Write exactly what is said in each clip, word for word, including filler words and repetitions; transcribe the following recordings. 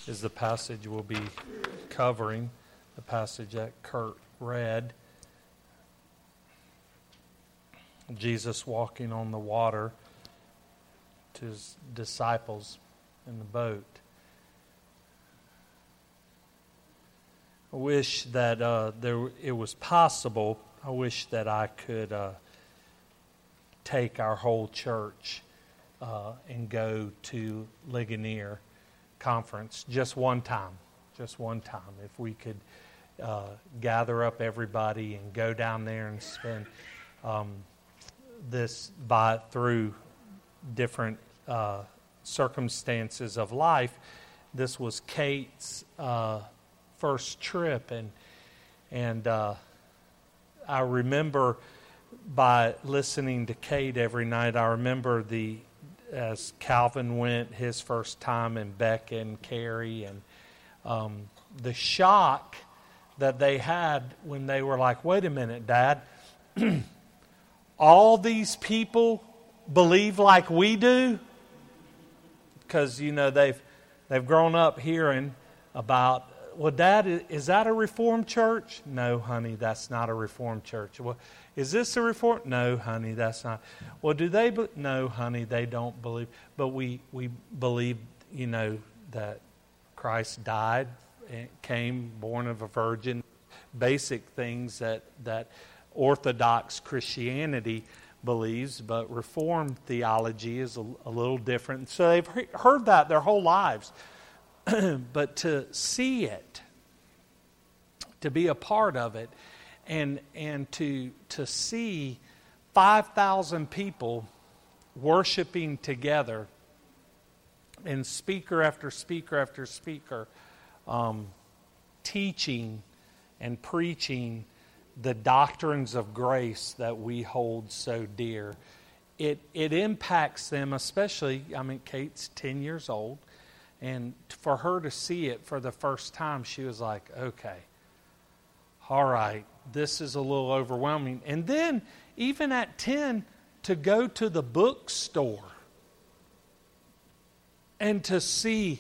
is the passage we'll be covering, the passage that Kurt read. Jesus walking on the water to his disciples in the boat. I wish that uh, there it was possible. I wish that I could uh, take our whole church uh, and go to Ligonier Conference just one time. Just one time. If we could uh, gather up everybody and go down there and spend um, this by through different uh, circumstances of life. This was Kate's Uh, first trip, and and uh, I remember by listening to Kate every night. I remember the as Calvin went his first time, and Becca and Carrie, and um, the shock that they had when they were like, "Wait a minute, Dad! All these people believe like we do," because you know they've they've grown up hearing about. Well, Dad, is that a Reformed church? No, honey, that's not a Reformed church. Well, is this a Reformed? No, honey, that's not. Well, do they? Be- no, honey, they don't believe. But we, we believe, you know, that Christ died, and came, born of a virgin. Basic things that, that Orthodox Christianity believes, but Reformed theology is a, a little different. So they've he- heard that their whole lives. But to see it, to be a part of it, and and to to see five thousand people worshiping together, and speaker after speaker after speaker, um, teaching and preaching the doctrines of grace that we hold so dear, it it impacts them, especially. I mean, Kate's ten years old. And for her to see it for the first time, she was like, okay, all right, this is a little overwhelming. And then, even at ten, to go to the bookstore and to see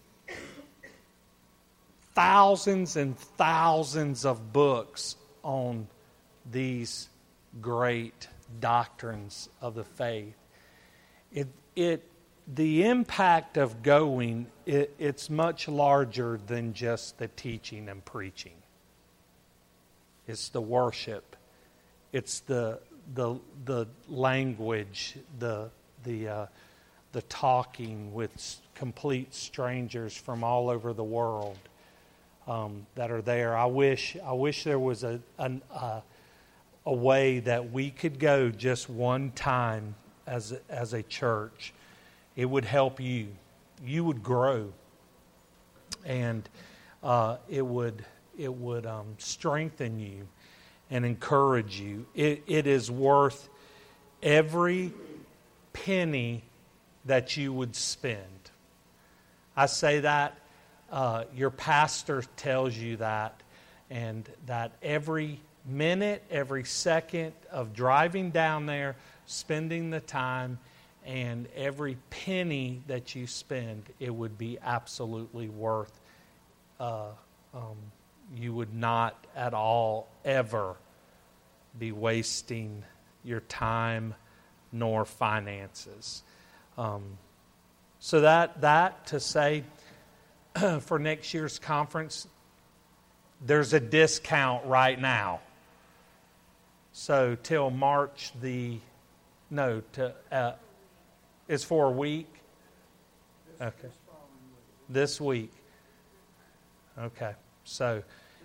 thousands and thousands of books on these great doctrines of the faith. It it The impact of going, it, it's much larger than just the teaching and preaching. It's the worship. It's the the the language, the the uh, the talking with complete strangers from all over the world um, that are there. I wish I wish there was a an, uh, a way that we could go just one time as a, as a church. It would help you. You would grow, and uh, it would it would um, strengthen you and encourage you. It, it is worth every penny that you would spend. I say that uh, your pastor tells you that, and that every minute, every second of driving down there, spending the time. And every penny that you spend, it would be absolutely worth. Uh, um, you would not at all ever be wasting your time nor finances. Um, so that that to say, for next year's conference, there's a discount right now. So till March the no to. Uh, It's for a week? Okay. This week. Okay. So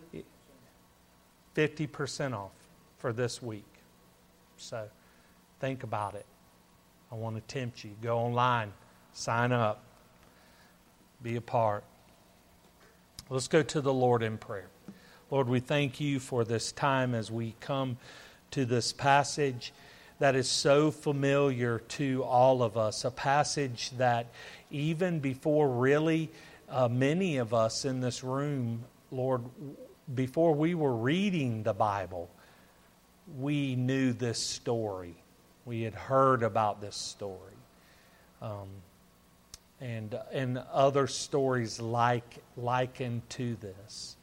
fifty percent off for this week. So think about it. I want to tempt you. Go online. Sign up. Be a part. Let's go to the Lord in prayer. Lord, we thank you for this time as we come to this passage that is so familiar to all of us, a passage that even before really uh, many of us in this room, Lord, before we were reading the Bible, we knew this story. We had heard about this story. Um, and and other stories like likened to this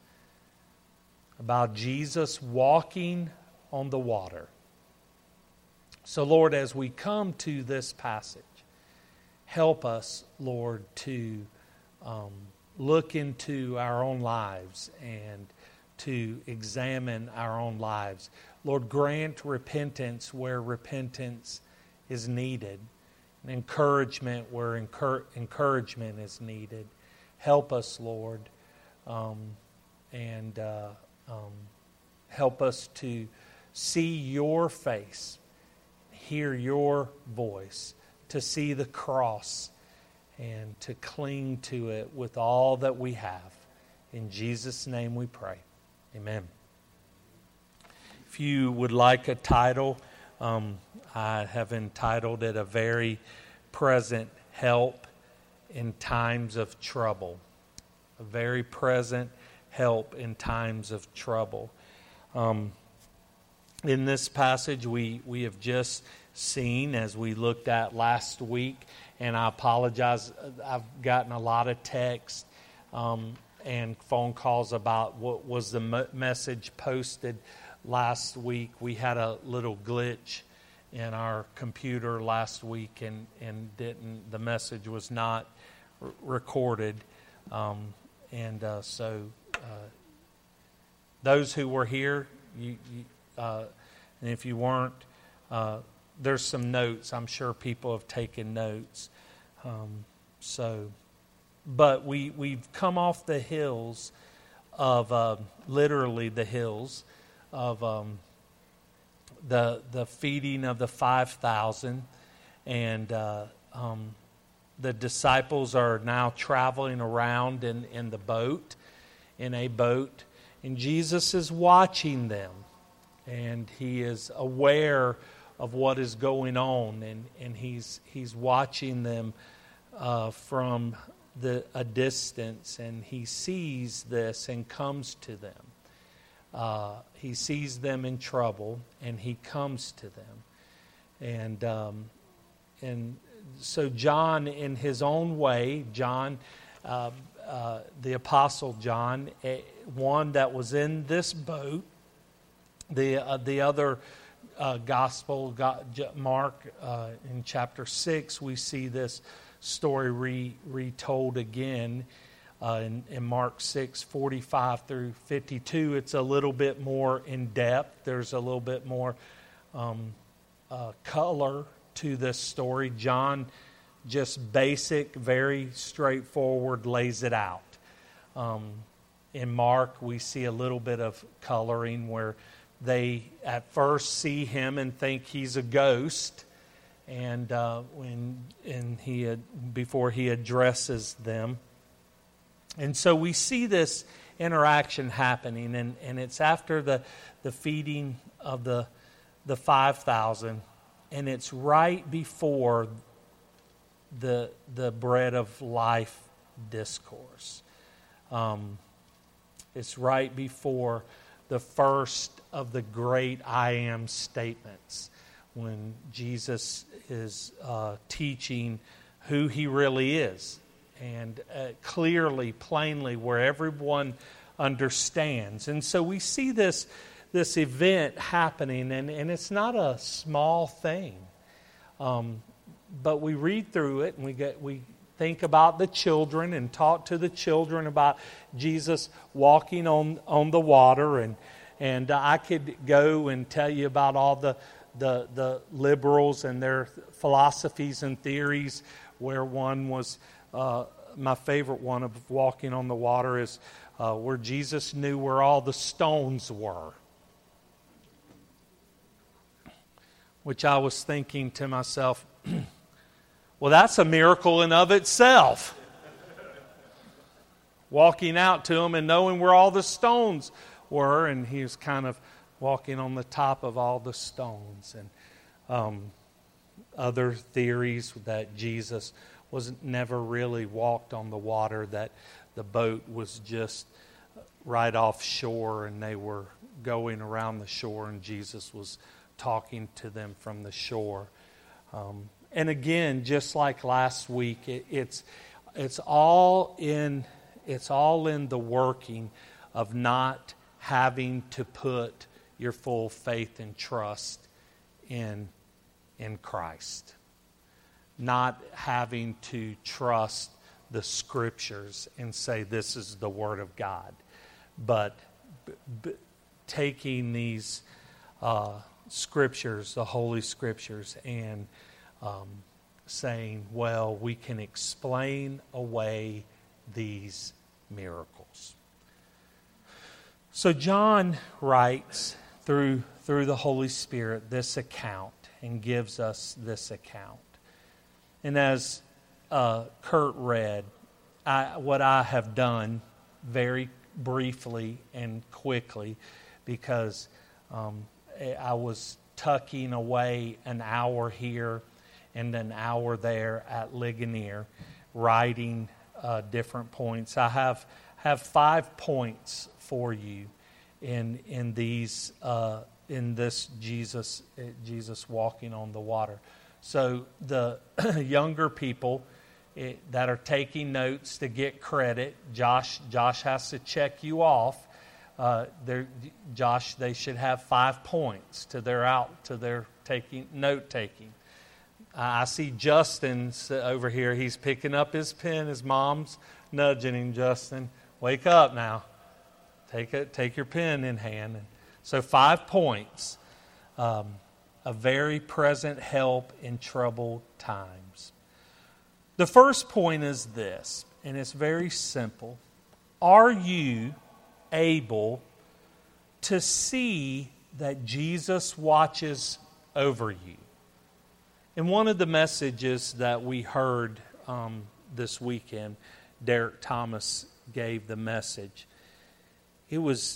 about Jesus walking on the water. So, Lord, as we come to this passage, help us, Lord, to um, look into our own lives and to examine our own lives. Lord, grant repentance where repentance is needed, and encouragement where encur- encouragement is needed. Help us, Lord, um, and uh, um, help us to see your face, hear your voice, to see the cross, and to cling to it with all that we have. In Jesus' name we pray. Amen. If you would like a title, um, I have entitled it A Very Present Help in Times of Trouble. A very present help in times of trouble. Um, in this passage we, we have just seen, as we looked at last week, and I apologize, I've gotten a lot of text um, and phone calls about what was the m- message posted last week. We had a little glitch in our computer last week, and, and didn't the message was not r- recorded, um, and uh, so uh, those who were here, you, you uh, and if you weren't, uh, there's some notes. I'm sure people have taken notes. Um, so, but we we've come off the hills of uh, literally the hills of um, the the feeding of the five thousand, and uh, um, the disciples are now traveling around in, in the boat, in a boat, and Jesus is watching them, and he is aware of what is going on, and, and he's he's watching them uh, from the a distance, and he sees this and comes to them. Uh, he sees them in trouble, and he comes to them, and um, and so John, in his own way, John, uh, uh, the Apostle John, one that was in this boat, the uh, the other. Uh, gospel, God, Mark, uh, in chapter six, we see this story re, retold again uh, in, in Mark six, forty-five through fifty-two. It's a little bit more in depth. There's a little bit more um, uh, color to this story. John, just basic, very straightforward, lays it out. Um, in Mark, we see a little bit of coloring where they at first see him and think he's a ghost, and uh, when and he had, before he addresses them, and so we see this interaction happening, and, and it's after the the feeding of the the five thousand, and it's right before the the bread of life discourse. Um, it's right before the first of the great I am statements, when Jesus is uh, teaching who he really is, and uh, clearly, plainly, where everyone understands. And so we see this this event happening, and, and it's not a small thing. Um, but we read through it, and we get we think about the children and talk to the children about Jesus walking on, on the water, and and I could go and tell you about all the, the the liberals and their philosophies and theories, where one was, uh, my favorite one of walking on the water is uh, where Jesus knew where all the stones were. Which I was thinking to myself, well, that's a miracle in of itself. Walking out to him and knowing where all the stones were, and he was kind of walking on the top of all the stones. And um, other theories that Jesus was never really walked on the water, that the boat was just right offshore and they were going around the shore and Jesus was talking to them from the shore. Um, and again, just like last week, it, it's it's all in it's all in the working of not having to put your full faith and trust in in Christ. Not having to trust the Scriptures and say this is the Word of God, but b- b- taking these uh, Scriptures, the Holy Scriptures, and um, saying, well, we can explain away these miracles. So John writes through through the Holy Spirit this account and gives us this account. And as uh, Kurt read, I, what I have done very briefly and quickly, because um, I was tucking away an hour here and an hour there at Ligonier, writing uh, different points. I have have five points for you in in these uh, in this Jesus Jesus walking on the water. So the younger people it, that are taking notes to get credit, Josh Josh has to check you off. Uh, Josh, they should have five points to their out to their taking note taking. I see Justin over here. He's picking up his pen. His mom's nudging him. Justin, wake up now. Take it. Take your pen in hand. So five points. Um, a very present help in troubled times. The first point is this, and it's very simple. Are you able to see that Jesus watches over you? In one of the messages that we heard um, this weekend, Derek Thomas gave the message. It was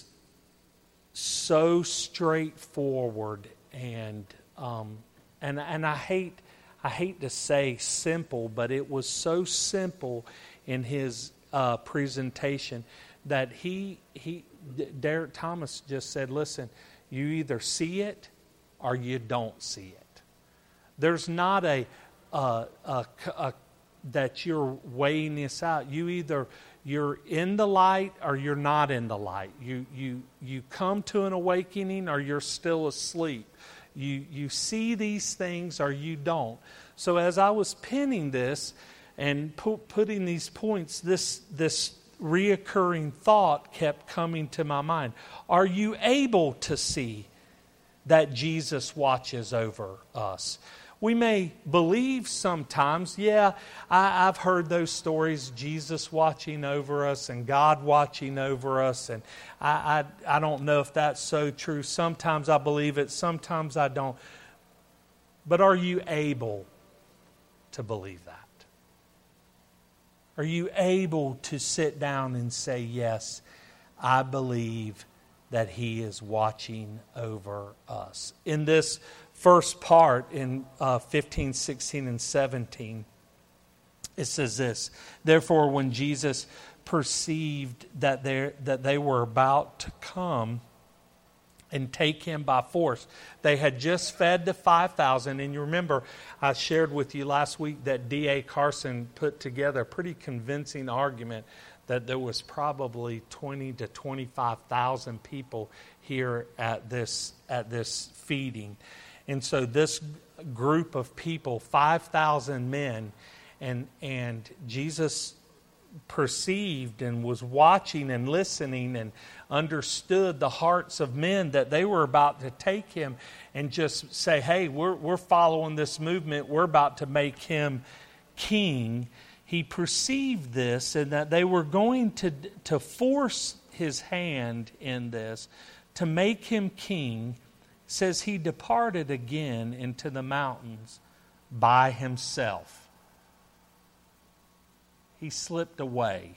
so straightforward and um, and and I hate I hate to say simple, but it was so simple in his uh, presentation that he he Derek Thomas just said, "Listen, you either see it or you don't see it. There's not a, uh, a, a that you're weighing this out. You either you're in the light or you're not in the light. You you you come to an awakening or you're still asleep. You you see these things or you don't." So as I was penning this and pu- putting these points, this this reoccurring thought kept coming to my mind. Are you able to see that Jesus watches over us? We may believe sometimes, yeah, I, I've heard those stories, Jesus watching over us and God watching over us, and I, I, I don't know if that's so true. Sometimes I believe it, sometimes I don't. But are you able to believe that? Are you able to sit down and say, yes, I believe that He is watching over us? In this first part, in uh, fifteen, sixteen, and seventeen, it says this: "Therefore, when Jesus perceived that they that they were about to come and take Him by force," they had just fed the five thousand. And you remember, I shared with you last week that D A Carson put together a pretty convincing argument that there was probably twenty to twenty-five thousand people here at this at this feeding. And so this group of people, five thousand men, and and Jesus perceived and was watching and listening and understood the hearts of men that they were about to take Him and just say, hey, we're we're following this movement. We're about to make Him king. He perceived this and that they were going to to force His hand in this to make Him king. Says He departed again into the mountains by Himself. He slipped away.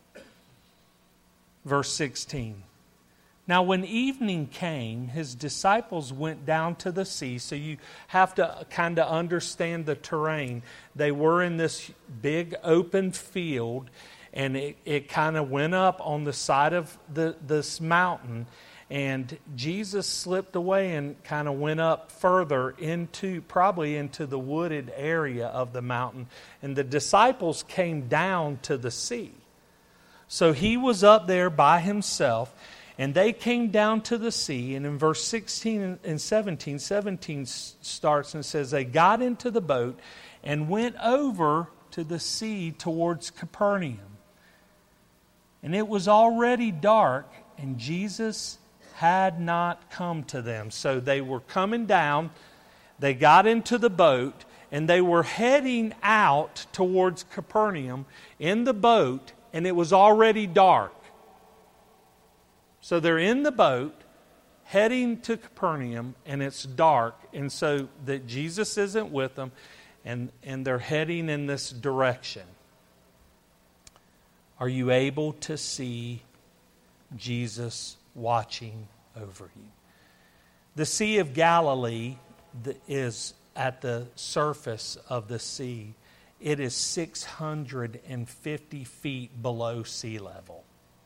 Verse sixteen. "Now when evening came, His disciples went down to the sea." So you have to kind of understand the terrain. They were in this big open field, and it, it kind of went up on the side of the this mountain. And Jesus slipped away and kind of went up further into, probably into the wooded area of the mountain. And the disciples came down to the sea. So he was up there by himself, and they came down to the sea. And in verse sixteen and seventeen, seventeen starts and says, they got into the boat and went over to the sea towards Capernaum. And it was already dark, and Jesus had not come to them. So they were coming down, they got into the boat, and they were heading out towards Capernaum in the boat, and it was already dark. So they're in the boat, heading to Capernaum, and it's dark, and so that Jesus isn't with them, and, and they're heading in this direction. Are you able to see Jesus watching over you? The Sea of Galilee is at the surface of the sea. It is six hundred fifty feet below sea level.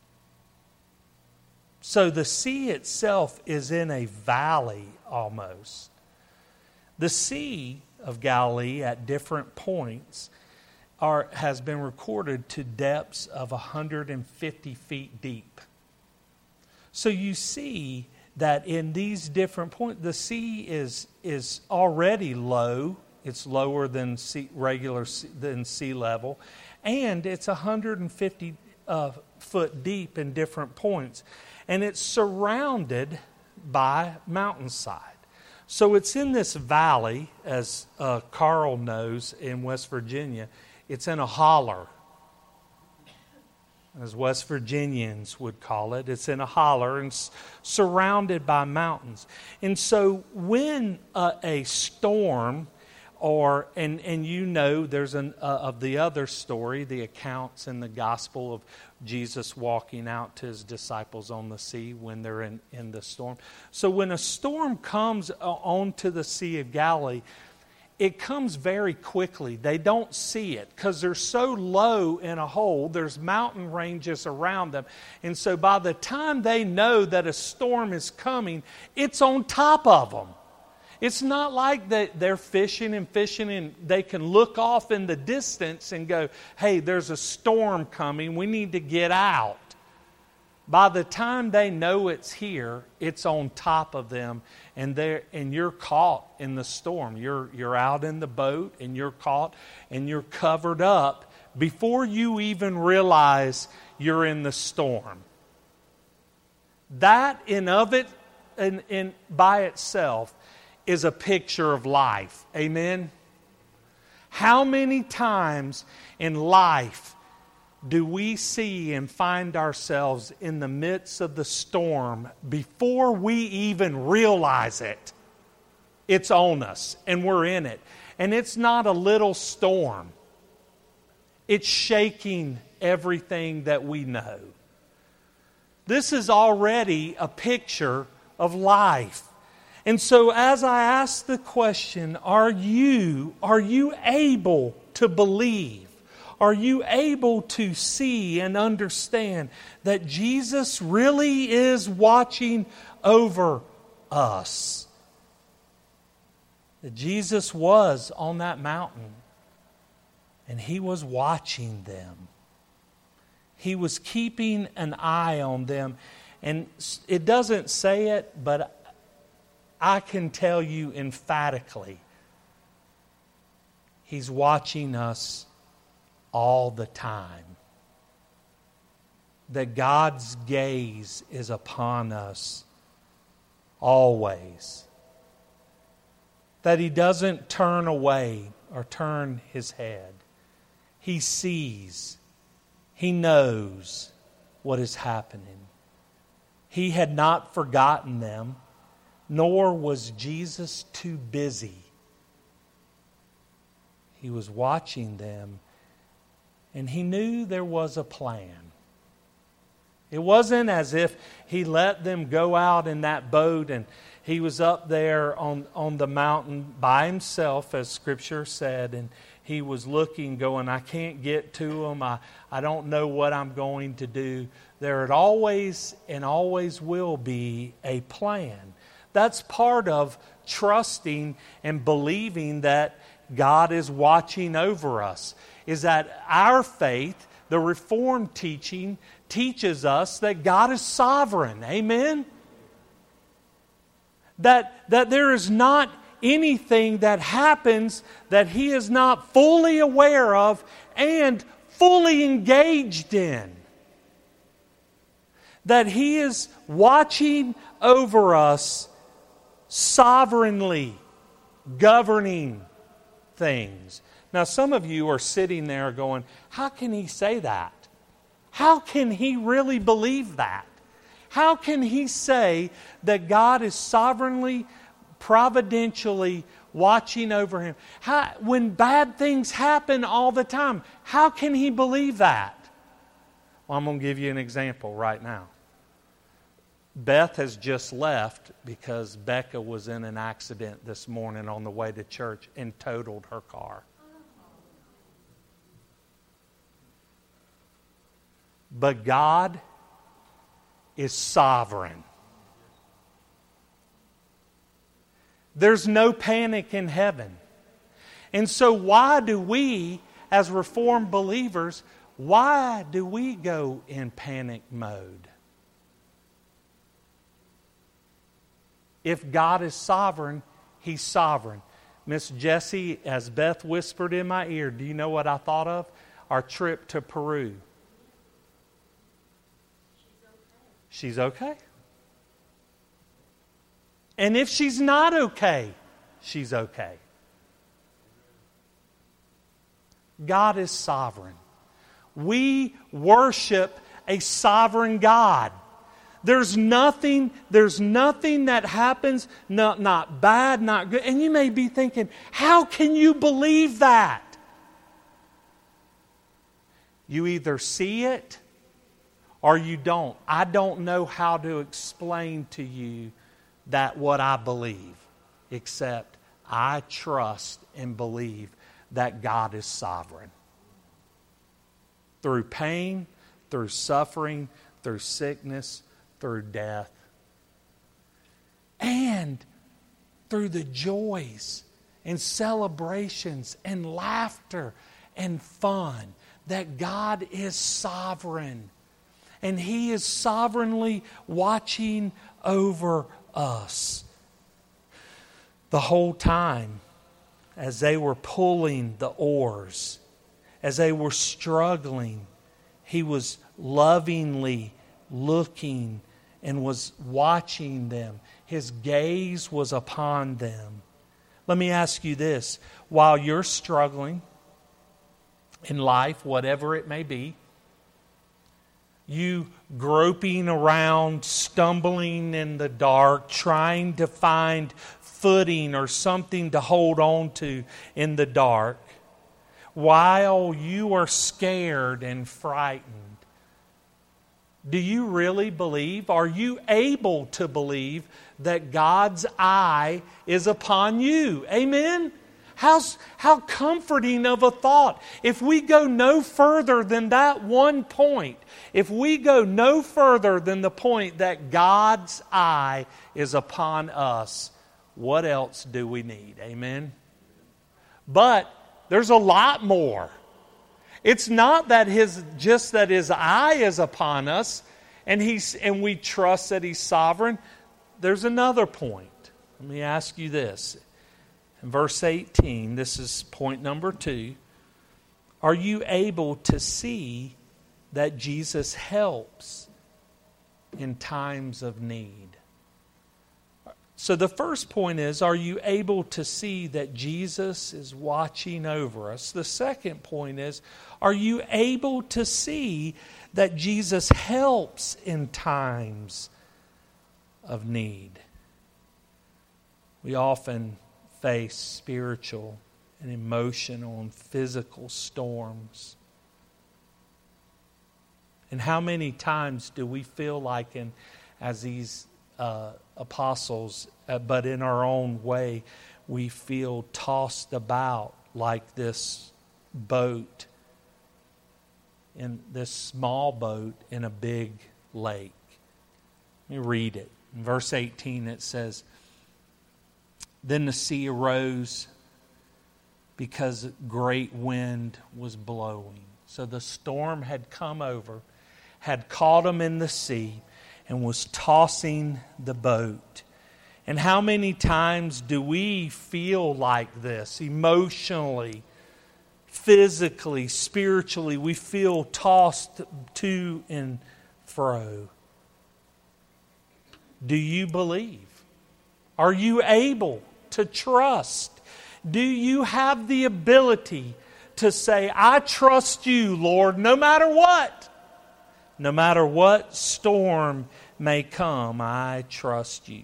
So the sea itself is in a valley almost. The Sea of Galilee at different points are, has been recorded to depths of one hundred fifty feet deep. So you see that in these different points, the sea is is already low. It's lower than sea, regular sea, than sea level, and it's one hundred fifty uh, foot deep in different points, and it's surrounded by mountainside. So it's in this valley, as uh, Carl knows in West Virginia. It's in a holler, as West Virginians would call it. It's in a holler and s- surrounded by mountains. And so when uh, a storm, or and and you know, there's an uh, of the other story, the accounts in the gospel of Jesus walking out to his disciples on the sea when they're in, in the storm. So when a storm comes onto the Sea of Galilee, it comes very quickly. They don't see it because they're so low in a hole. There's mountain ranges around them. And so by the time they know that a storm is coming, it's on top of them. It's not like that they're fishing and fishing and they can look off in the distance and go, hey, there's a storm coming. We need to get out. By the time they know it's here, it's on top of them, and they and you're caught in the storm. You're you're out in the boat, and you're caught, and you're covered up before you even realize you're in the storm. That in of it, in, in by itself, is a picture of life. Amen? How many times in life do we see and find ourselves in the midst of the storm before we even realize it? It's on us, and we're in it. And it's not a little storm. It's shaking everything that we know. This is already a picture of life. And so as I ask the question, are you, are you able to believe? Are you able to see and understand that Jesus really is watching over us? That Jesus was on that mountain and He was watching them. He was keeping an eye on them. And it doesn't say it, but I can tell you emphatically, He's watching us all the time. That God's gaze is upon us always. That He doesn't turn away or turn His head. He sees. He knows what is happening. He had not forgotten them, nor was Jesus too busy. He was watching them, and He knew there was a plan. It wasn't as if He let them go out in that boat and He was up there on, on the mountain by Himself, as Scripture said, and he was looking, going, I can't get to them. I, I don't know what I'm going to do. There had always and always will be a plan. That's part of trusting and believing that God is watching over us. Is that our faith, the Reformed teaching, teaches us that God is sovereign. Amen? That, that there is not anything that happens that He is not fully aware of and fully engaged in. That He is watching over us sovereignly, governing things. Now, some of you are sitting there going, how can he say that? How can he really believe that? How can he say that God is sovereignly, providentially watching over him? How, when bad things happen all the time, how can he believe that? Well, I'm going to give you an example right now. Beth has just left because Becca was in an accident this morning on the way to church and totaled her car. But God is sovereign. There's no panic in heaven. And so why do we, as Reformed believers, why do we go in panic mode? If God is sovereign, He's sovereign. Miss Jessie, as Beth whispered in my ear, do you know what I thought of? Our trip to Peru. She's okay. And if she's not okay, she's okay. God is sovereign. We worship a sovereign God. There's nothing, there's nothing that happens, not, not bad, not good. And you may be thinking, how can you believe that? You either see it or you don't. I don't know how to explain to you that what I believe, except I trust and believe that God is sovereign. Through pain, through suffering, through sickness, through death, and through the joys and celebrations and laughter and fun, that God is sovereign. And He is sovereignly watching over us. The whole time, as they were pulling the oars, as they were struggling, He was lovingly looking and was watching them. His gaze was upon them. Let me ask you this. While you're struggling in life, whatever it may be, you groping around, stumbling in the dark, trying to find footing or something to hold on to in the dark, while you are scared and frightened, do you really believe? Are you able to believe that God's eye is upon you? Amen? How's, how comforting of a thought. If we go no further than that one point, if we go no further than the point that God's eye is upon us, what else do we need? Amen? But there's a lot more. It's not that his just that His eye is upon us and he's and we trust that He's sovereign. There's another point. Let me ask you this. In verse eighteen, this is point number two. Are you able to see that Jesus helps in times of need? So the first point is, are you able to see that Jesus is watching over us? The second point is, are you able to see that Jesus helps in times of need? We often face spiritual and emotional and physical storms. And how many times do we feel like, in, as these uh, apostles, uh, but in our own way, we feel tossed about like this boat, in this small boat in a big lake. Let me read it. In verse eighteen it says, "Then the sea arose because great wind was blowing." So the storm had come over, had caught them in the sea, and was tossing the boat. And how many times do we feel like this emotionally, physically, spiritually? We feel tossed to and fro. Do you believe? Are you able to trust? Do you have the ability to say, "I trust you, Lord, no matter what? No matter what storm may come, I trust you"?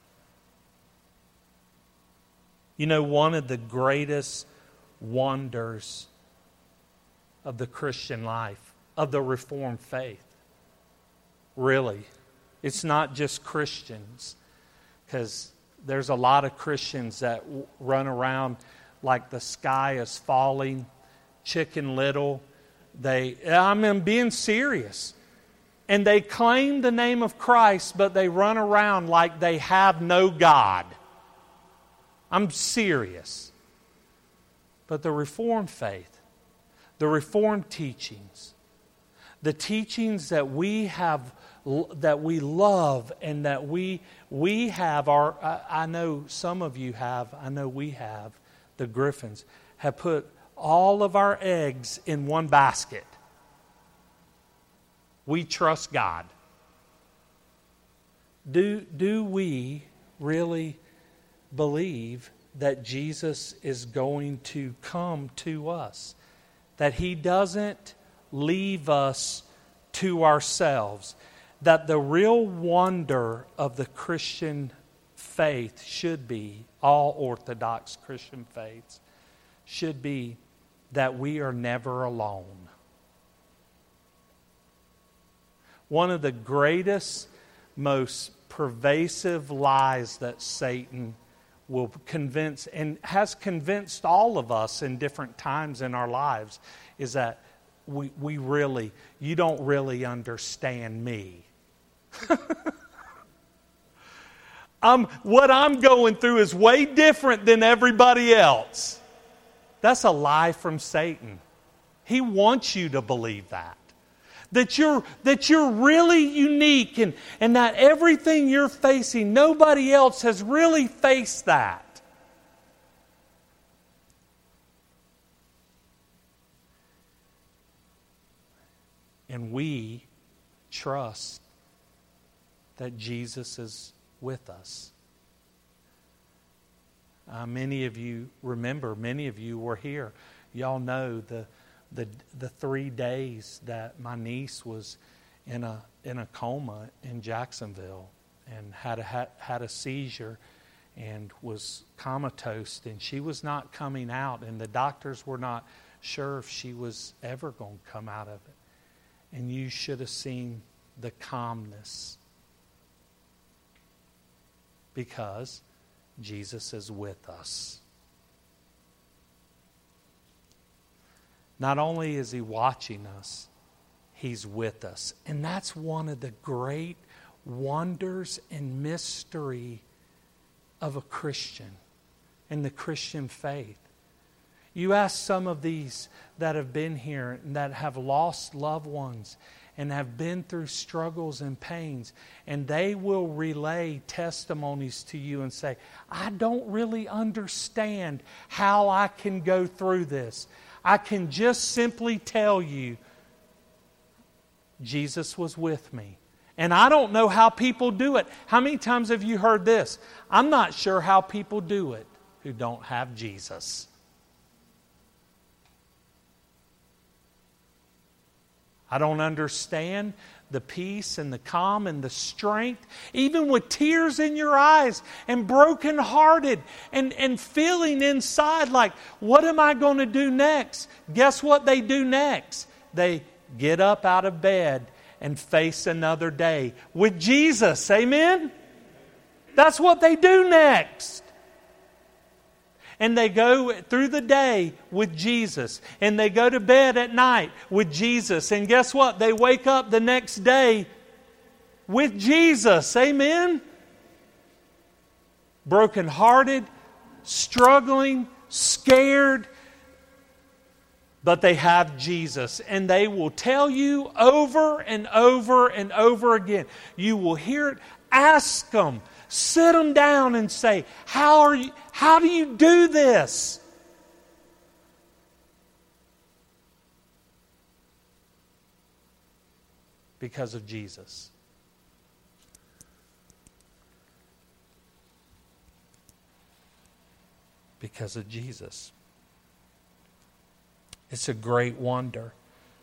You know, one of the greatest wonders of the Christian life, of the Reformed faith, really, it's not just Christians, because there's a lot of Christians that run around like the sky is falling, Chicken Little. They, I mean, being serious. And they claim the name of Christ, but they run around like they have no God. I'm serious. But the Reformed faith, the Reformed teachings, the teachings that we have, that we love, and that we we have, our, I know some of you have, I know we have, the Griffins, have put all of our eggs in one basket. We trust God. Do, do we really believe that Jesus is going to come to us? That He doesn't leave us to ourselves? That the real wonder of the Christian faith should be, all Orthodox Christian faiths, should be that we are never alone. One of the greatest, most pervasive lies that Satan will convince, and has convinced all of us in different times in our lives, is that we, we really, you don't really understand me. um, what I'm going through is way different than everybody else. That's a lie from Satan. He wants you to believe that. That you're, that you're really unique, and, and that everything you're facing, nobody else has really faced that. And we trust that Jesus is with us. Uh, many of you remember, many of you were here. Y'all know the the the three days that my niece was in a in a coma in Jacksonville and had a had, had a seizure and was comatose, and she was not coming out, and the doctors were not sure if she was ever going to come out of it. And you should have seen the calmness, because Jesus is with us. Not only is He watching us, He's with us. And that's one of the great wonders and mystery of a Christian and the Christian faith. You ask some of these that have been here and that have lost loved ones and have been through struggles and pains, and they will relay testimonies to you and say, "I don't really understand how I can go through this. I can just simply tell you, Jesus was with me. And I don't know how people do it." How many times have you heard this? "I'm not sure how people do it who don't have Jesus." I don't understand the peace and the calm and the strength, even with tears in your eyes and brokenhearted and, and feeling inside like, what am I going to do next? Guess what they do next? They get up out of bed and face another day with Jesus. Amen? That's what they do next. And they go through the day with Jesus. And they go to bed at night with Jesus. And guess what? They wake up the next day with Jesus. Amen? Brokenhearted, struggling, scared. But they have Jesus. And they will tell you over and over and over again. You will hear it. Ask them. Sit them down and say, how are you, how do you do this? Because of Jesus. Because of Jesus. It's a great wonder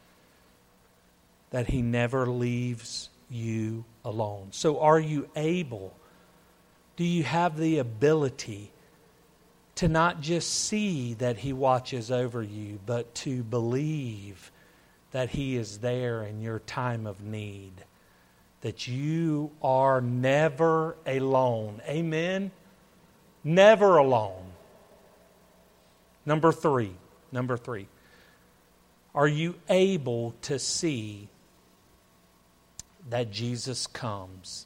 that He never leaves you alone. So are you able? Do you have the ability to not just see that He watches over you, but to believe that He is there in your time of need? That you are never alone. Amen? Never alone. Number three. Number three. Are you able to see that Jesus comes?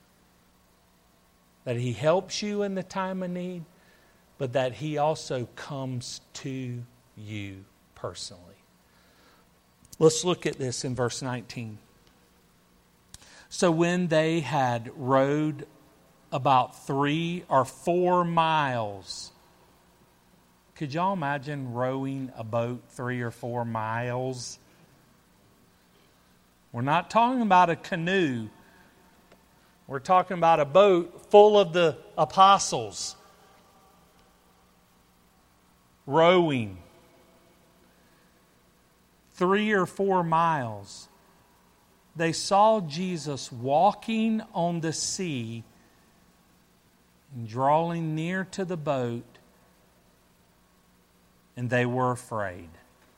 That He helps you in the time of need, but that He also comes to you personally. Let's look at this in verse nineteen. So when they had rowed about three or four miles, could y'all imagine rowing a boat three or four miles? We're not talking about a canoe. We're talking about a boat full of the apostles rowing three or four miles. They saw Jesus walking on the sea and drawing near to the boat, and they were afraid.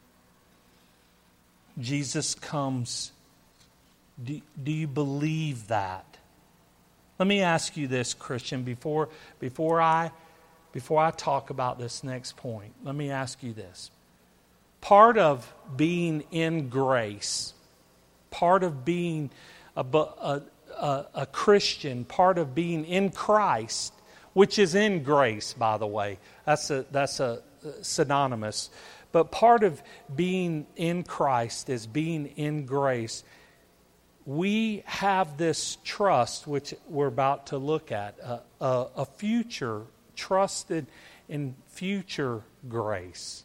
Jesus comes. Do, do you believe that? Let me ask you this, Christian, before, before, I, before I talk about this next point. Let me ask you this. Part of being in grace, part of being a, a, a, a Christian, part of being in Christ, which is in grace, by the way. That's a, that's a synonymous. But part of being in Christ is being in grace. We have this trust, which we're about to look at, a, a, a future, trusted in future grace.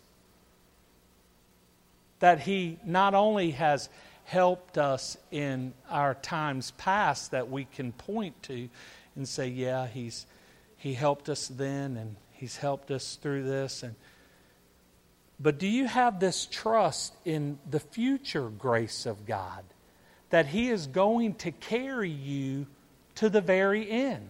That He not only has helped us in our times past that we can point to and say, yeah, He's He helped us then and He's helped us through this. And but do you have this trust in the future grace of God? That He is going to carry you to the very end.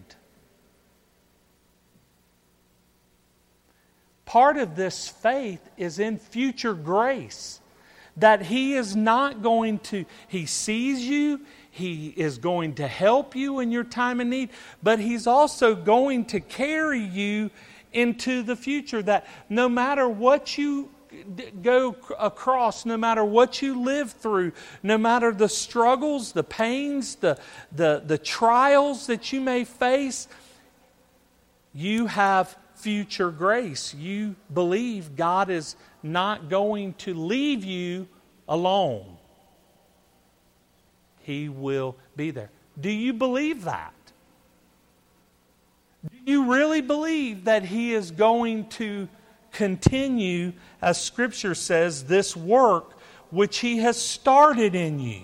Part of this faith is in future grace. That He is not going to, He sees you, He is going to help you in your time of need, but He's also going to carry you into the future. That no matter what you go across, no matter what you live through, no matter the struggles, the pains, the, the, the trials that you may face, you have future grace. You believe God is not going to leave you alone. He will be there. Do you believe that? Do you really believe that He is going to continue, as Scripture says, this work which He has started in you?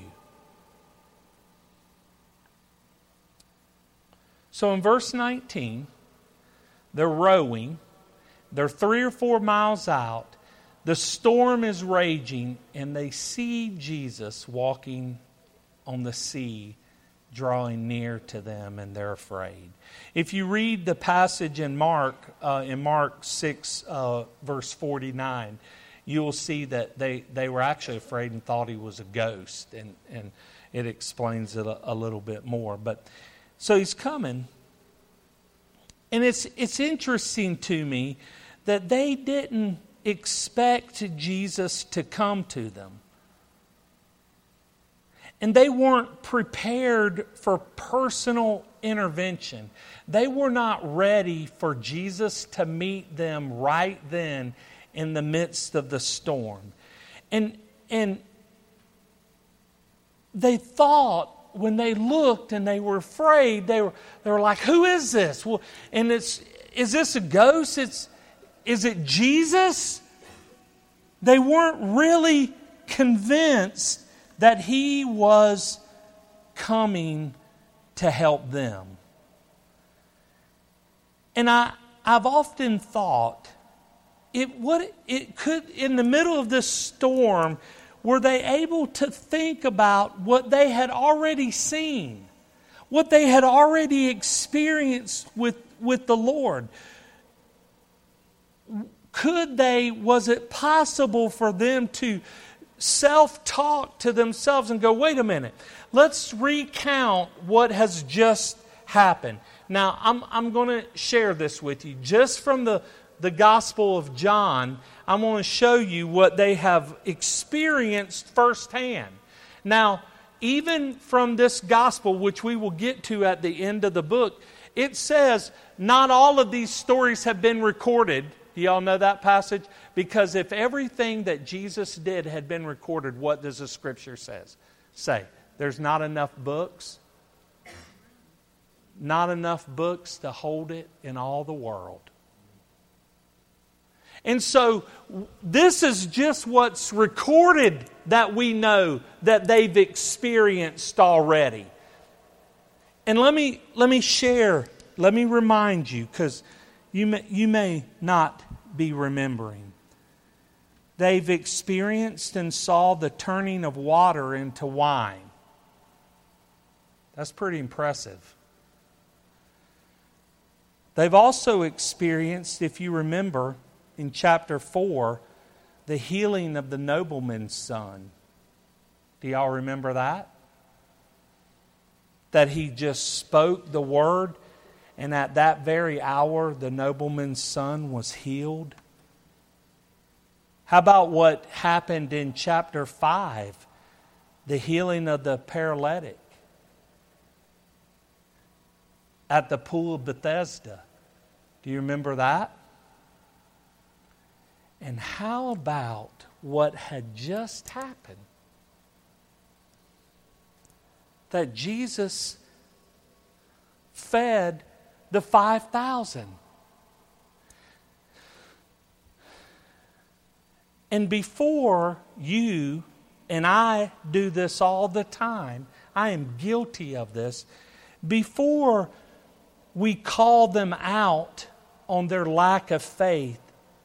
So in verse nineteen, they're rowing. They're three or four miles out. The storm is raging, and they see Jesus walking on the sea, drawing near to them, and they're afraid. If you read the passage in Mark, uh, in Mark six, uh, verse forty-nine, you'll see that they, they were actually afraid and thought He was a ghost, and, and it explains it a, a little bit more. But so He's coming, and it's it's interesting to me that they didn't expect Jesus to come to them. And they weren't prepared for personal intervention. They were not ready for Jesus to meet them right then in the midst of the storm. And, and they thought, when they looked and they were afraid, they were they were like, "Who is this?" Well, and it's is this a ghost? It's is it Jesus? They weren't really convinced that He was coming to help them. And I I've often thought, it what it could in the middle of this storm, were they able to think about what they had already seen, what they had already experienced with, with the Lord? Could they, was it possible for them to self-talk to themselves and go, wait a minute, let's recount what has just happened. Now, I'm, I'm going to share this with you. Just from the, the Gospel of John, I'm going to show you what they have experienced firsthand. Now, even from this gospel, which we will get to at the end of the book, it says not all of these stories have been recorded. Do y'all know that passage? Because if everything that Jesus did had been recorded, what does the Scripture says? Say, there's not enough books. Not enough books to hold it in all the world. And so this is just what's recorded that we know that they've experienced already. And let me let me share, let me remind you, because you may, you may not be remembering. They've experienced and saw the turning of water into wine. That's pretty impressive. They've also experienced, if you remember, in chapter four, the healing of the nobleman's son. Do y'all remember that? That he just spoke the word, and at that very hour, the nobleman's son was healed. How about what happened in chapter five? The healing of the paralytic at the pool of Bethesda. Do you remember that? And how about what had just happened? That Jesus fed the five thousand. And before you and I do this all the time, I am guilty of this, before we call them out on their lack of faith,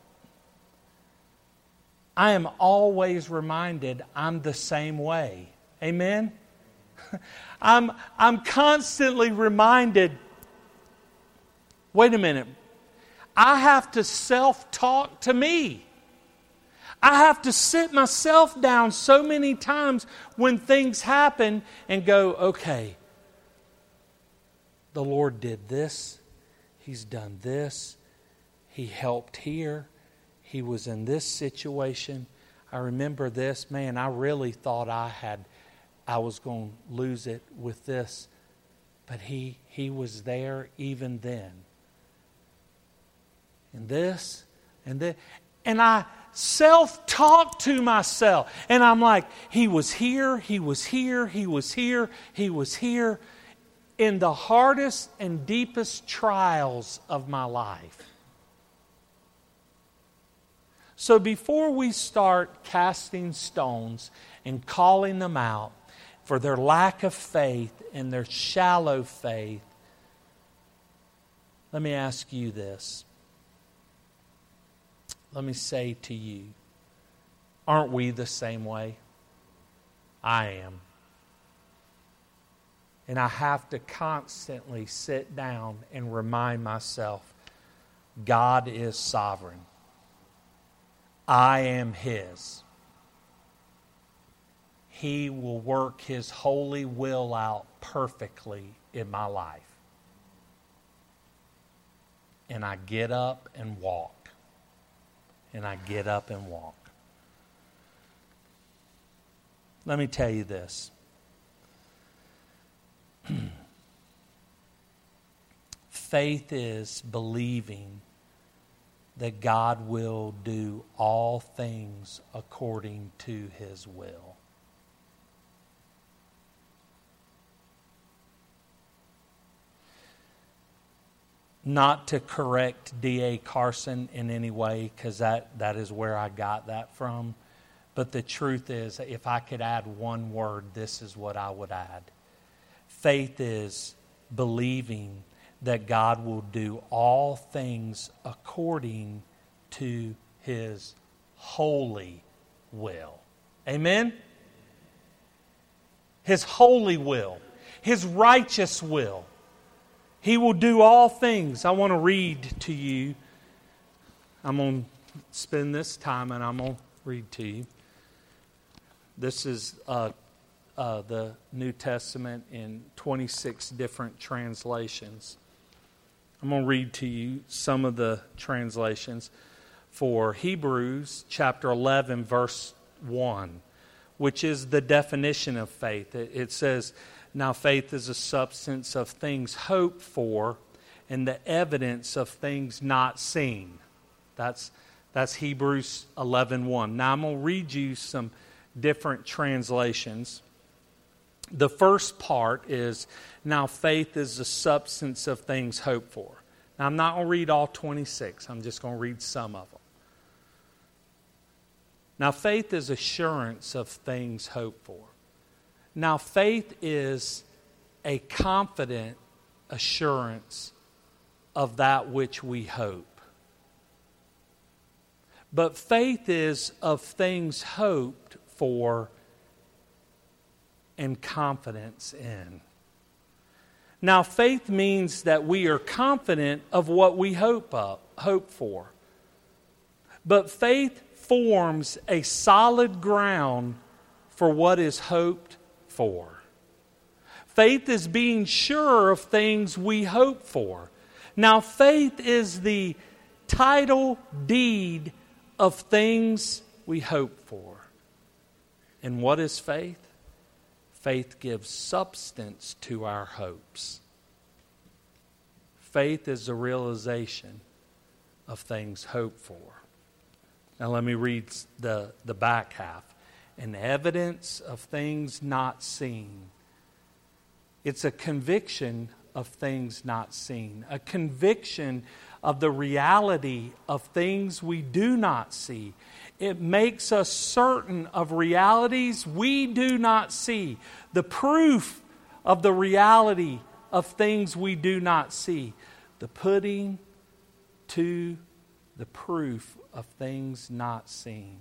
I am always reminded I'm the same way. Amen? I'm, I'm constantly reminded, wait a minute, I have to self-talk to me. I have to sit myself down so many times when things happen and go, okay, the Lord did this. He's done this. He helped here. He was in this situation. I remember this. Man, I really thought I had, I was going to lose it with this. But he, he was there even then. And this, and this. And I self-talk to myself. And I'm like, he was here, he was here, he was here, he was here. In the hardest and deepest trials of my life. So before we start casting stones and calling them out for their lack of faith and their shallow faith, let me ask you this. Let me say to you, aren't we the same way? I am. And I have to constantly sit down and remind myself, God is sovereign. I am His. He will work His holy will out perfectly in my life. And I get up and walk. and I get up and walk. Let me tell you this. Faith is believing that God will do all things according to His will. Not to correct D A Carson in any way, because that, that is where I got that from. But the truth is, if I could add one word, this is what I would add. Faith is believing that God will do all things according to His holy will. Amen? His holy will. His righteous will. He will do all things. I want to read to you. I'm going to spend this time and I'm going to read to you. This is uh, uh, the New Testament in twenty-six different translations. I'm going to read to you some of the translations for Hebrews chapter eleven, verse one, which is the definition of faith. It, it says, now faith is a substance of things hoped for and the evidence of things not seen. That's, that's Hebrews eleven one. Now I'm going to read you some different translations. The first part is, now faith is the substance of things hoped for. Now I'm not going to read all twenty-six. I'm just going to read some of them. Now faith is assurance of things hoped for. Now faith is a confident assurance of that which we hope. But faith is of things hoped for and confidence in. Now, faith means that we are confident of what we hope of, hope for. But faith forms a solid ground for what is hoped for. Faith is being sure of things we hope for. Now, faith is the title deed of things we hope for. And what is faith? Faith gives substance to our hopes. Faith is the realization of things hoped for. Now let me read the, the back half. An evidence of things not seen. It's a conviction of things not seen. A conviction of the reality of things we do not see. It makes us certain of realities we do not see. The proof of the reality of things we do not see. The putting to the proof of things not seen.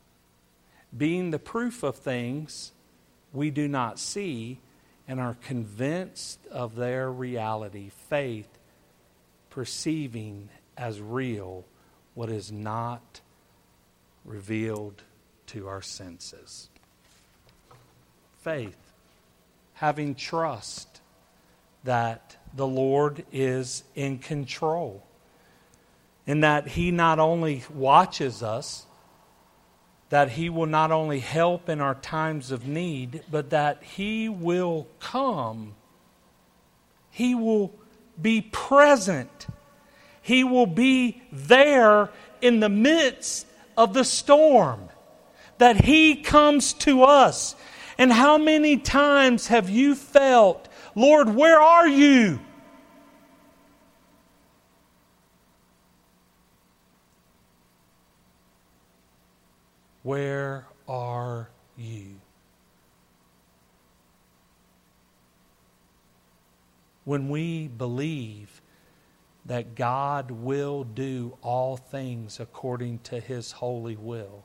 Being the proof of things we do not see and are convinced of their reality. Faith, perceiving as real what is not revealed to our senses. Faith, having trust that the Lord is in control and that He not only watches us, that He will not only help in our times of need, but that He will come. He will be present. He will be there in the midst of the storm. That He comes to us. And how many times have you felt, Lord, where are you? Where are you? When we believe that God will do all things according to His holy will,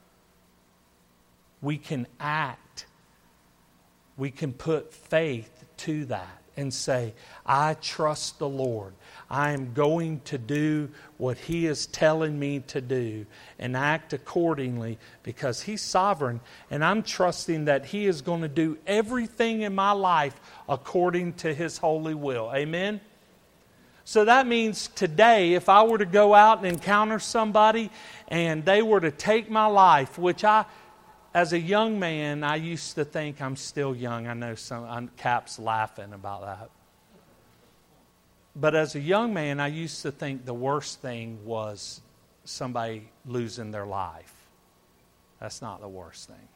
we can act, we can put faith to that and say, I trust the Lord. I am going to do what He is telling me to do and act accordingly because He's sovereign, and I'm trusting that He is going to do everything in my life according to His holy will. Amen? So that means today, if I were to go out and encounter somebody and they were to take my life, which I, as a young man, I used to think I'm still young. I know some I'm, Cap's laughing about that. But as a young man, I used to think the worst thing was somebody losing their life. That's not the worst thing.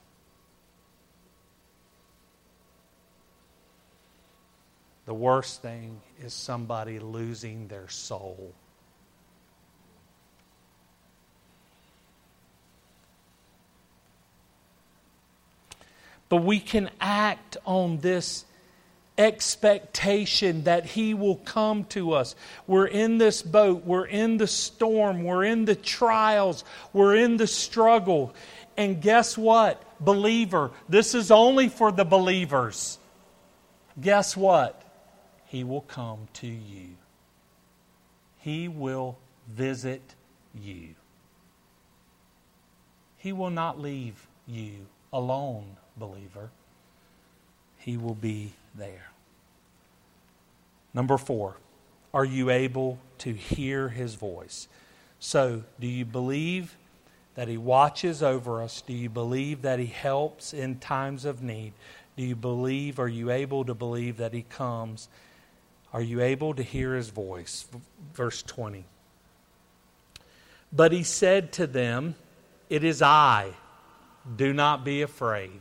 The worst thing is somebody losing their soul. But we can act on this expectation that He will come to us. We're in this boat. We're in the storm. We're in the trials. We're in the struggle. And guess what, believer? This is only for the believers. Guess what? He will come to you. He will visit you. He will not leave you alone, believer. He will be there. Number four, are you able to hear His voice? So, do you believe that He watches over us? Do you believe that He helps in times of need? Do you believe, are you able to believe that He comes? Are you able to hear His voice? Verse twenty. But He said to them, "It is I. Do not be afraid."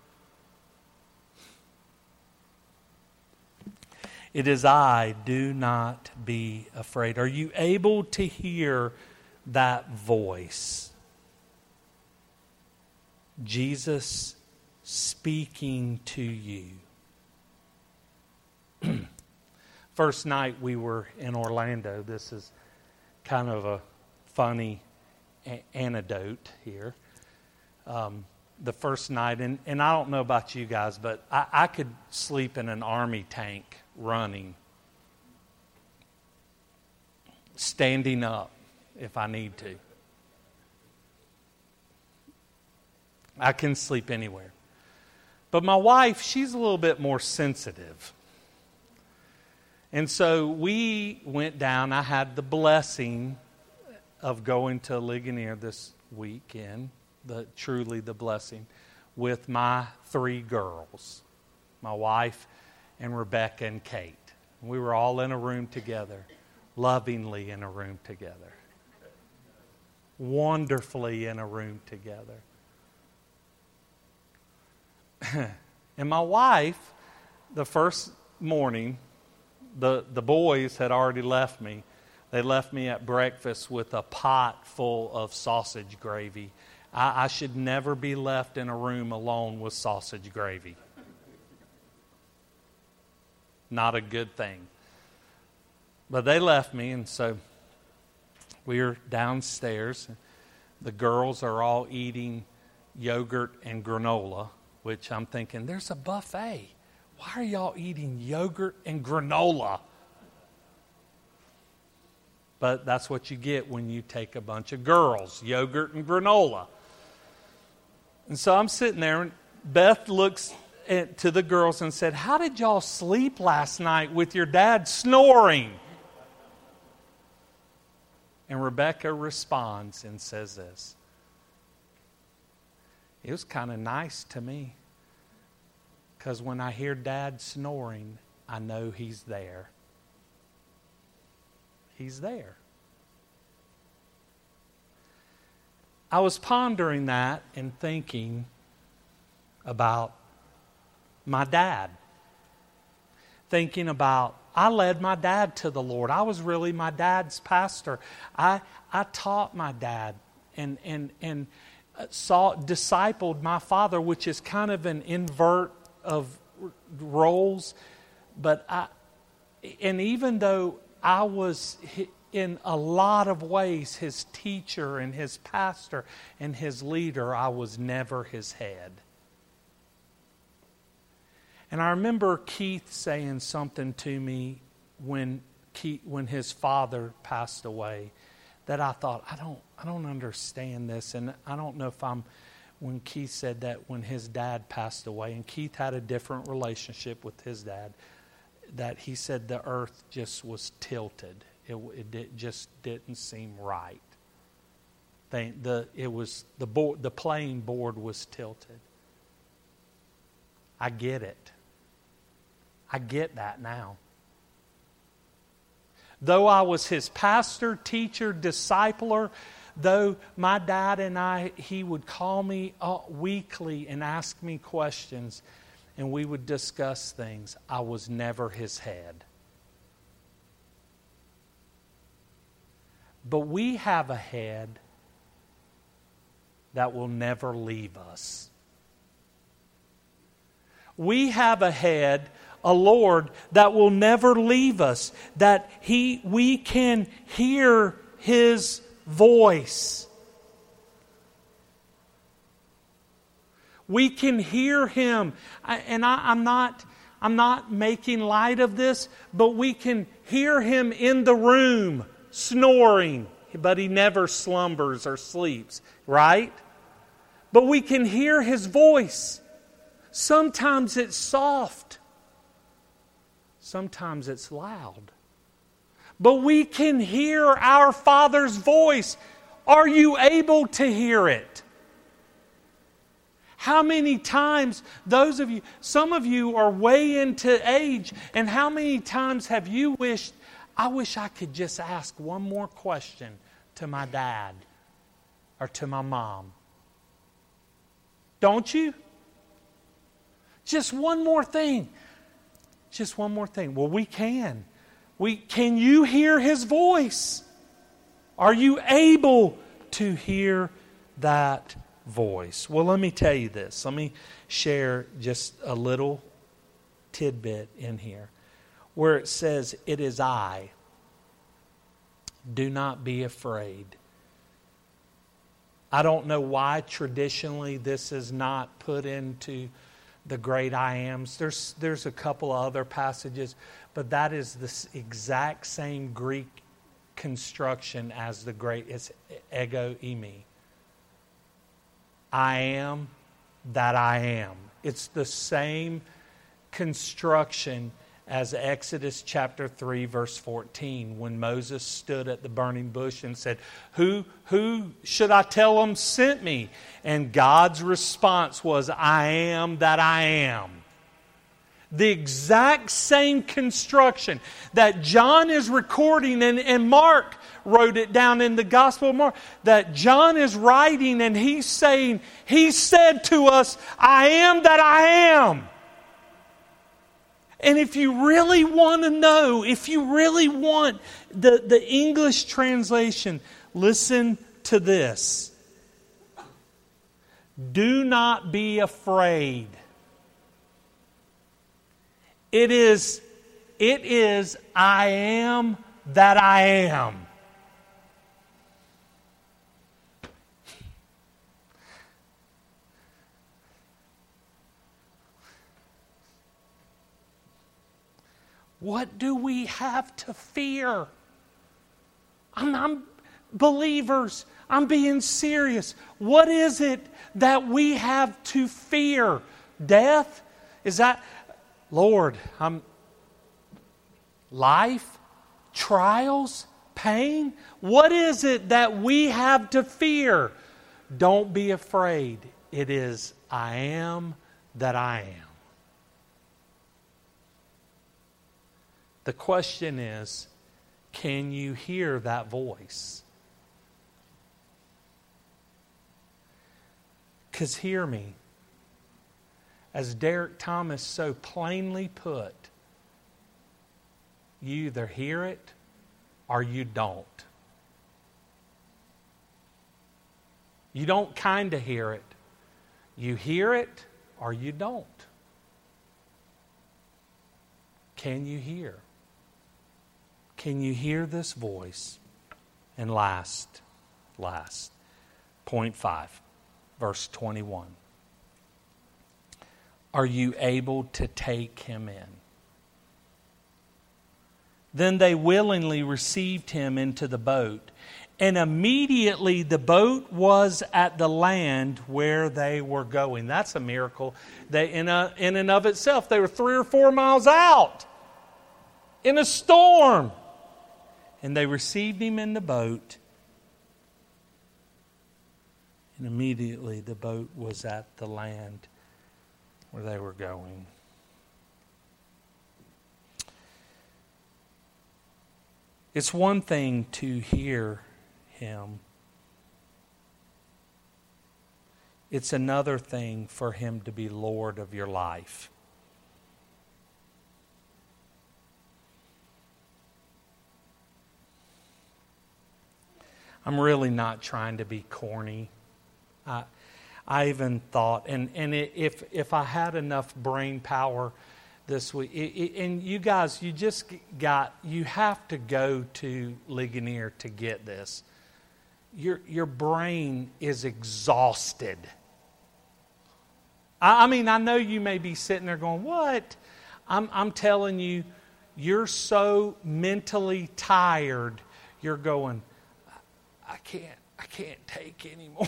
It is I. Do not be afraid. Are you able to hear that voice? Jesus speaking to you. First night we were in Orlando. This is kind of a funny a- anecdote here. Um, the first night, and, and I don't know about you guys, but I, I could sleep in an army tank running, standing up if I need to. I can sleep anywhere. But my wife, she's a little bit more sensitive. And so we went down. I had the blessing of going to Ligonier this weekend, the truly the blessing, with my three girls, my wife and Rebecca and Kate. We were all in a room together, lovingly in a room together, wonderfully in a room together. And my wife, the first morning, the, the boys had already left me. They left me at breakfast with a pot full of sausage gravy. I, I should never be left in a room alone with sausage gravy. Not a good thing. But they left me, and so we are downstairs. The girls are all eating yogurt and granola, which I'm thinking, there's a buffet. Why are y'all eating yogurt and granola? But that's what you get when you take a bunch of girls, yogurt and granola. And so I'm sitting there, and Beth looks at, to the girls and said, "How did y'all sleep last night with your dad snoring?" And Rebecca responds and says this, "It was kind of nice to me. Because when I hear Dad snoring, I know He's there." He's there. I was pondering that and thinking about my dad. Thinking about, I led my dad to the Lord. I was really my dad's pastor. I I taught my dad and and and saw discipled my father, which is kind of an invert of roles. But I, and even though I was in a lot of ways his teacher and his pastor and his leader, I was never his head. And I remember Keith saying something to me when Keith, when his father passed away, that I thought, I don't I don't understand this. And I don't know if I'm when Keith said that when his dad passed away, and Keith had a different relationship with his dad, that he said the earth just was tilted. It, it did, just didn't seem right. They, the it was the board, the playing board was tilted. I get it. I get that now. Though I was his pastor, teacher, discipler, though my dad and I, he would call me weekly and ask me questions, and we would discuss things, I was never his head. But we have a head that will never leave us. We have a head, a Lord, that will never leave us, that He, we can hear His voice. We can hear Him. I, and I, I'm not, I'm not making light of this, but we can hear Him in the room, snoring, but He never slumbers or sleeps, right? But we can hear His voice. Sometimes it's soft. Sometimes it's loud. But we can hear our Father's voice. Are you able to hear it? How many times, those of you, some of you are way into age, and how many times have you wished, I wish I could just ask one more question to my dad or to my mom? Don't you? Just one more thing. Just one more thing. Well, we can. We can you hear His voice? Are you able to hear that voice? Well, let me tell you this. Let me share just a little tidbit in here where it says, "It is I. Do not be afraid." I don't know why traditionally this is not put into the great I ams. There's there's a couple of other passages, but that is the exact same Greek construction as the great. It's ego eimi. I am that I am. It's the same construction as Exodus chapter three, verse fourteen, when Moses stood at the burning bush and said, Who, who should I tell them sent me? And God's response was, I am that I am. The exact same construction that John is recording, and, and Mark wrote it down in the Gospel of Mark, that John is writing and he's saying, He said to us, I am that I am. And if you really want to know, if you really want the, the English translation, listen to this. Do not be afraid. It is, it is I am that I am. What do we have to fear? I'm, I'm believers. I'm being serious. What is it that we have to fear? Death? Is that, Lord, I'm life, trials, pain? What is it that we have to fear? Don't be afraid. It is I am that I am. The question is, can you hear that voice? Because hear me, as Derek Thomas so plainly put, you either hear it or you don't. You don't kind of hear it. You hear it or you don't. Can you hear? Can you hear this voice? And last, last, point five, verse twenty-one. Are you able to take Him in? Then they willingly received Him into the boat, and immediately the boat was at the land where they were going. That's a miracle. They, in, a, in and of itself, they were three or four miles out. in a storm. And they received him in the boat. And immediately the boat was at the land where they were going. It's one thing to hear him. It's another thing for him to be Lord of your life. I'm really not trying to be corny. I, I even thought, and, and it, if if I had enough brain power this week, it, it, and you guys, you just got, you have to go to Ligonier to get this. Your your brain is exhausted. I, I mean, I know you may be sitting there going, "What?" I'm I'm telling you, you're so mentally tired. You're going, I can't, I can't take anymore.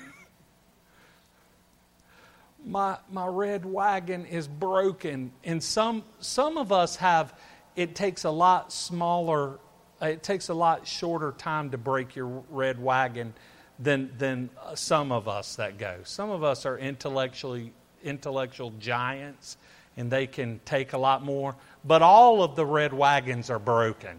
my my red wagon is broken. And some some of us have, it takes a lot smaller, it takes a lot shorter time to break your red wagon than than some of us that go. Some of us are intellectually intellectual giants, and they can take a lot more. But all of the red wagons are broken.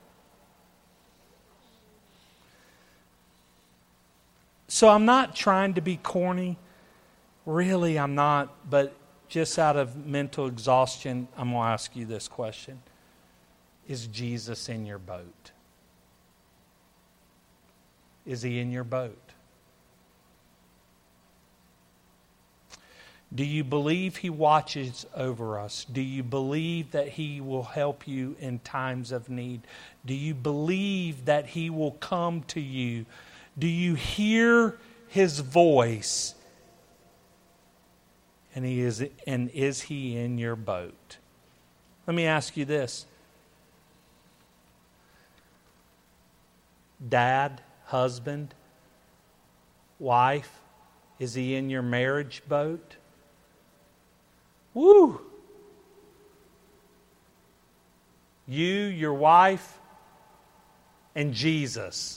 So I'm not trying to be corny. Really, I'm not. But just out of mental exhaustion, I'm going to ask you this question. Is Jesus in your boat? Is he in your boat? Do you believe he watches over us? Do you believe that he will help you in times of need? Do you believe that he will come to you? Do you hear his voice? And he is and is he in your boat? Let me ask you this. Dad, husband, wife, is he in your marriage boat? Woo! You, your wife, and Jesus.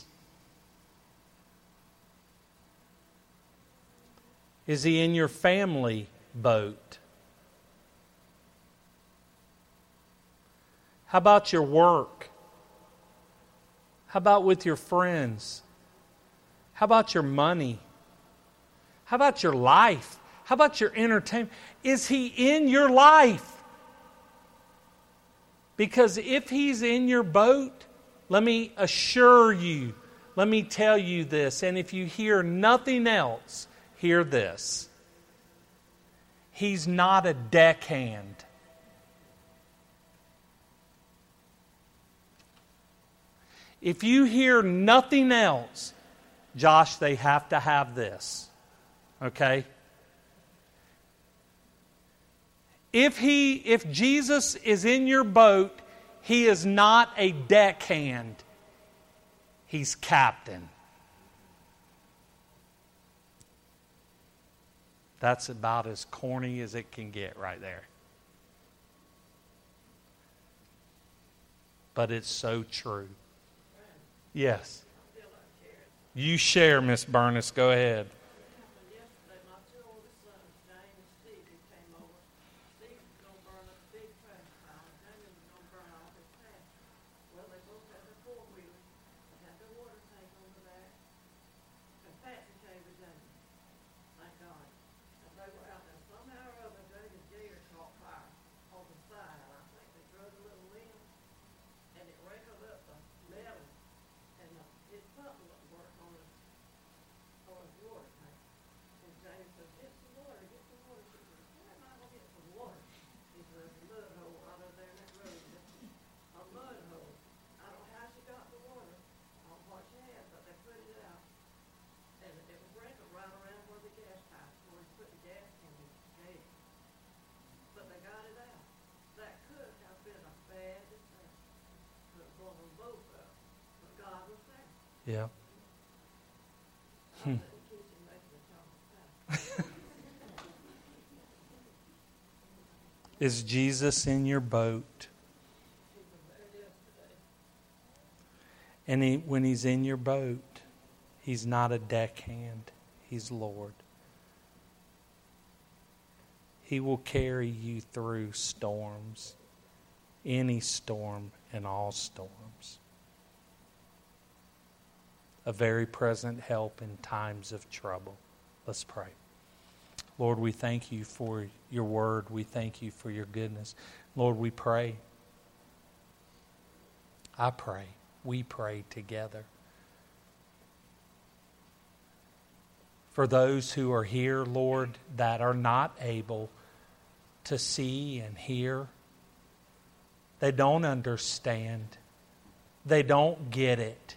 Is he in your family boat? How about your work? How about with your friends? How about your money? How about your life? How about your entertainment? Is he in your life? Because if he's in your boat, let me assure you, let me tell you this, and if you hear nothing else, hear this. He's not a deckhand. If you hear nothing else, Josh, they have to have this. Okay? If he, if Jesus is in your boat, he is not a deckhand. He's captain. That's about as corny as it can get right there. But it's so true. Yes. You share, Miss Burness. Go ahead. Yeah. Hmm. Is Jesus in your boat? And he, when He's in your boat, He's not a deckhand. He's Lord. He will carry you through storms, any storm and all storms. A very present help in times of trouble. Let's pray. Lord, we thank You for Your word. We thank You for Your goodness. Lord, we pray. I pray. We pray together. For those who are here, Lord, that are not able to see and hear, they don't understand, they don't get it.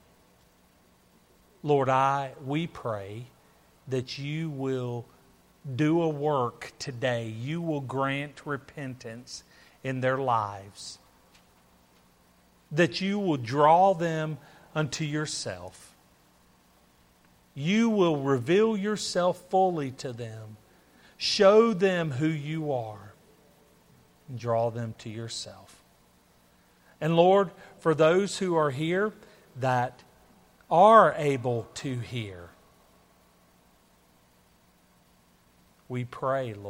Lord, I we pray that You will do a work today. You will grant repentance in their lives. That You will draw them unto Yourself. You will reveal Yourself fully to them. Show them who You are. And draw them to Yourself. And Lord, for those who are here that are able to hear, we pray, Lord,